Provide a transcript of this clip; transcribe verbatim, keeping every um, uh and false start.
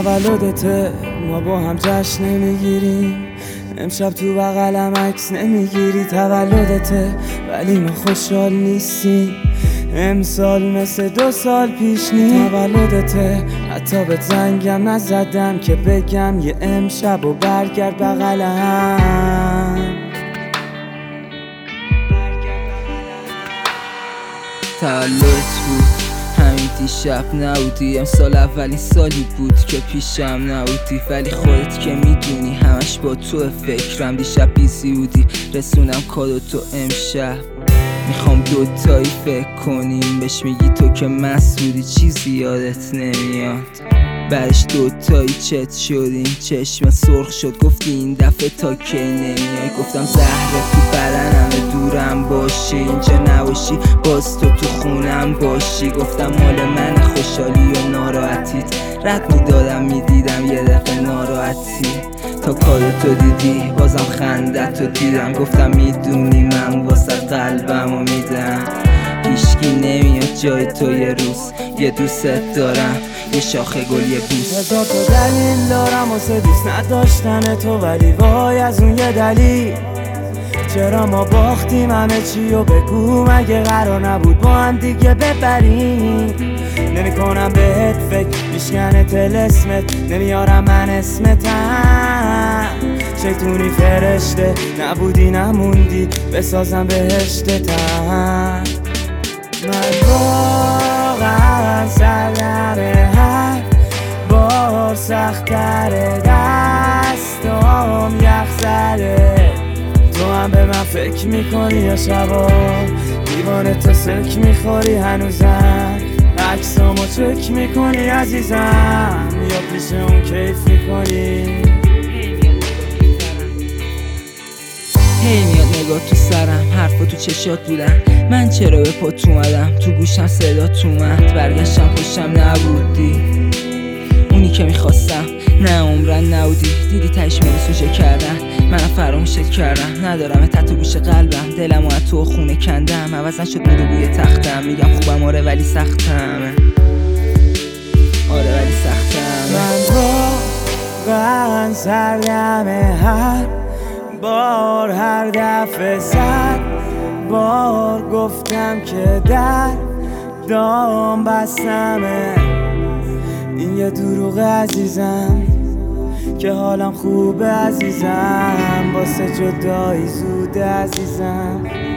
تولدته ما با هم جشن نمیگیریم، امشب تو بغلم عکس نمیگیری. تولدته ولی ما خوشحال نیستیم، امسال مثل دو سال پیش نی. تولدته حتی به زنگم نزدم که بگم یه امشب و برگرد بغلم. تولدت بود همین دیشب نبودی، امسال اولین سالی بود که پیشم نبودی، ولی خودت که میدونی همش با تو فکرم. دیشب بیزی بودی رسونم کادو تو امشب، میخوام دوتایی فکر کنیم، بهش میگی تو که مسئولی چیزی یادت نمیاد. بعدش دوتایی چت شدیم، چشم سرخ شد گفتی این دفعه تا کی نمیای. گفتم زهره تو بدنم دورم باشی، اینجا نباشی باز تو تو خونم باشی. گفتم مال من خوشحالی و ناراحتیت، رد میدادم میدیدم یه دفعه ناراحتی. تا کادو تو دیدی بازم خندت تو دیدم، گفتم میدونی من واسه قلبمو میدم. هیچکی نمیاد جای تو یه روز، یه دوست دارم یه شاخه گل یه بوس. هزار تا دلیل دارم واسه دوست نداشتن تو، ولی وای از اون یه دلیل چرا ما باختیم همه چی و بگو مگه قرار نبود با هم دیگه ببریم. نمی کنم بهت فکر میشکنه تلسمت، نمیارم من اسمتم. شیطونی فرشته نبودی نموندی بسازم بهشتتم. من واقعا سردمه هر بار سختره، دستم یخ زده. تو هم به من فکر میکنی یا شبا دیوانه تو سک میخوری هنوزم، عکسامو چک میکنی عزیزم یا پیش اون کیف میکنی. هی میاد نگاه تو سرم، حرفا تو چشات بودن، من چرا به پات اومدم، تو گوشم صدات اومد. برگشتم پشتم نبودی، اونی که میخواستم نه عمرن نبودی. دیدی تایش منو سوژه کردن، منم فراموشت کردم. ندارم تحت گوش قلبم، دلمو از تو خونه کندم. عوضن شد مود و بوی تختم، میگم خوبم آره ولی سختمه، آره ولی سختمه. من واقعا سردمه هر بار، هر دفعه صد بار گفتم که در دام بستمه. این یه دروغ عزیزم که حالم خوبه عزیزم، واسه جدایی زوده عزیزم.